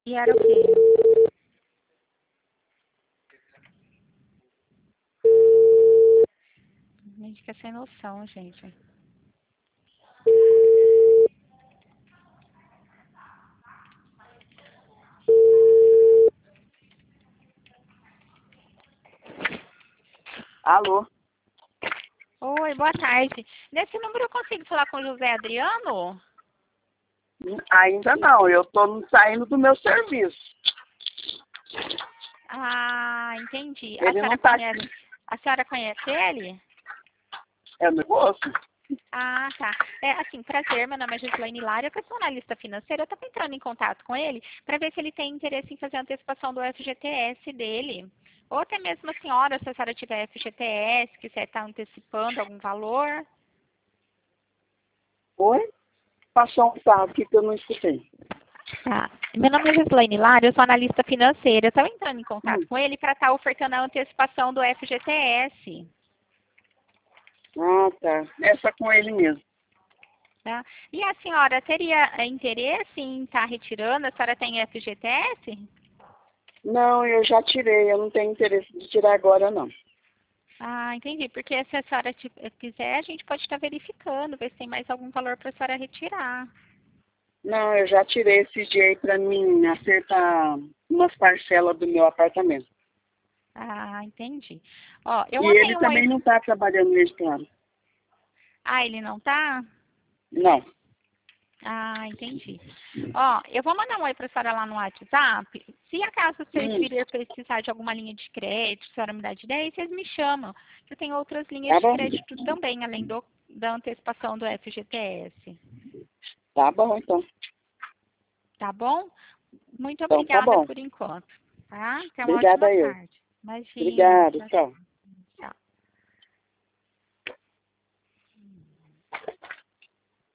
E era o quê? A gente fica sem noção, gente. Alô? Oi, boa tarde. Nesse número eu consigo falar com o José Adriano? Ainda não, eu estou saindo do meu serviço. Ah, entendi. Ele não tá Conhece? aqui. A senhora conhece ele? É meu moço? Ah, tá. É, assim, prazer, meu nome é Gislaine Lara, eu sou analista financeira, eu estava entrando em contato com ele para ver se ele tem interesse em fazer a antecipação do FGTS dele. Ou até mesmo a senhora, se a senhora tiver FGTS, quiser estar antecipando algum valor. Oi? Passou um carro aqui que eu não escutei. Tá. Meu nome é Gislaine Lara, eu sou analista financeira, eu estava entrando em contato Hum. com ele para estar ofertando a antecipação do FGTS. Ah, tá. Essa com ele mesmo. Tá? E a senhora teria interesse em estar retirando? A senhora tem FGTS? Não, eu já tirei, eu não tenho interesse de tirar agora, não. Ah, entendi. Porque se a senhora quiser, a gente pode estar verificando, ver se tem mais algum valor para a senhora retirar. Não, eu já tirei esse dia aí para mim acertar umas parcelas do meu apartamento. Ah, entendi. Ó, eu E mandei ele um oi. também não está trabalhando nesse plano. Ah, ele não tá? Não. Ah, entendi. Ó, eu vou mandar um oi para a senhora lá no WhatsApp. Se acaso vocês Hum, virem precisar de alguma linha de crédito, a senhora me dá de ideia, vocês me chamam. Eu tenho outras linhas tá de bom? crédito também, além da antecipação do FGTS. Tá bom, então. Tá bom? Muito Então tá obrigada bom. por enquanto. Tá? Tenha uma ótima Obrigada eu. tarde. Imagina. Obrigado, Tchau, tchau. tchau.